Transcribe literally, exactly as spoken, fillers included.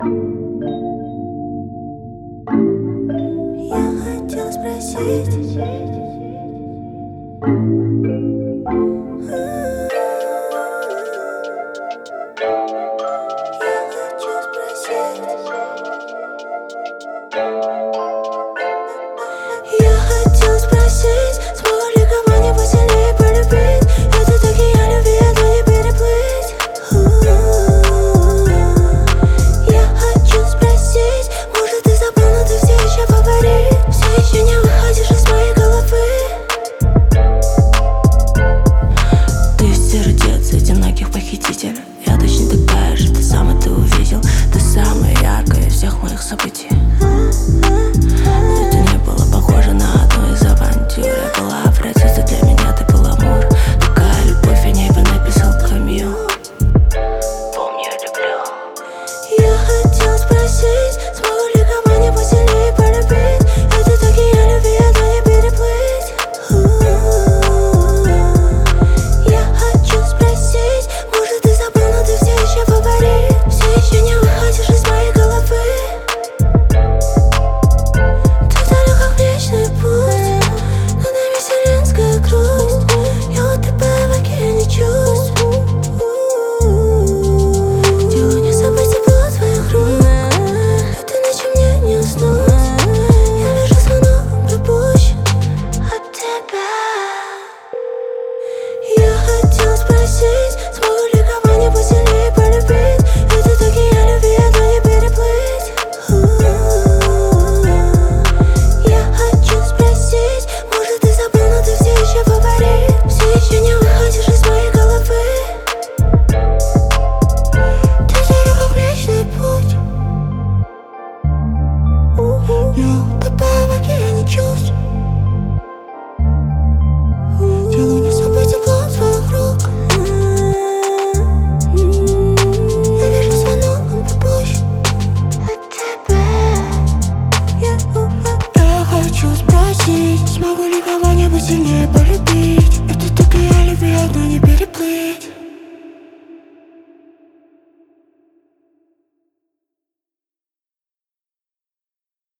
Я хотела спросить, я хочу спросить, я хотела спросить, смогу ли кого-нибудь посильнее полюбить? Этот океан любви одну не переплыть. Я хочу спросить, может ты забыл, но ты все еще фаворит? Все еще не выходишь из моей головы. Ты сердец одиноких похититель. Я точно такая же, ты сам это увидел. Ты самая яркая из всех моих событий. Это не было похоже на одну из авантюр. Я была Афродита, для меня ты был Амур. Такая любовь, о ней бы написал Камью. Помни, я люблю. Я хотела спросить, смогу ли кого-нибудь сильнее полюбить? Этот океан любви одну не переплыть. Я хочу спросить, может ты забыл, но ты все еще фаворит? Все еще не выходишь из моей головы. Ты далек, как Млечный Путь, над нами вселенская грусть. Я утопаю в океане чувств. Делаю не забыть тепло твоих рук. Этой ночью мне не уснуть. Я вижу звонок пропущен от тебя. Я хотела спросить, смогу ли кого-нибудь сильнее полюбить? Этот океан любви одну не переплыть. Я хочу спросить, может ты забыл, но ты все еще фаворит? Все еще не выходишь из моей головы. Ты далек, как Млечный Путь. Я утопаю в океане чувств. Делаю не забыть тепло твоих рук. Я вижу звонок, он пропущен от тебя. Я хочу спросить, смогу ли кого-нибудь сильнее полюбить?